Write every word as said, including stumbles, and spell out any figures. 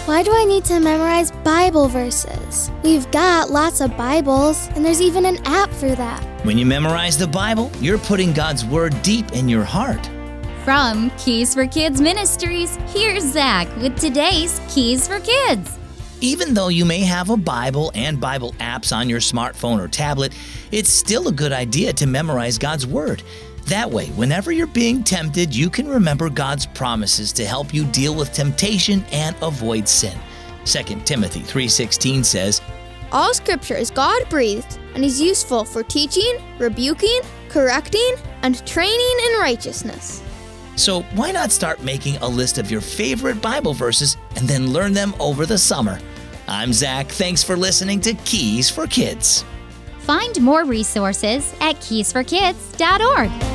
Why do I need to memorize Bible verses? We've got lots of Bibles, and there's even an app for that. When you memorize the Bible, you're putting God's Word deep in your heart. From Keys for Kids Ministries, here's Zach with today's Keys for Kids. Even though you may have a Bible and Bible apps on your smartphone or tablet, it's still a good idea to memorize God's Word. That way, whenever you're being tempted, you can remember God's promises to help you deal with temptation and avoid sin. Second Timothy three sixteen says, "All Scripture is God-breathed and is useful for teaching, rebuking, correcting, and training in righteousness." So why not start making a list of your favorite Bible verses and then learn them over the summer? I'm Zach. Thanks for listening to Keys for Kids. Find more resources at keys for kids dot org.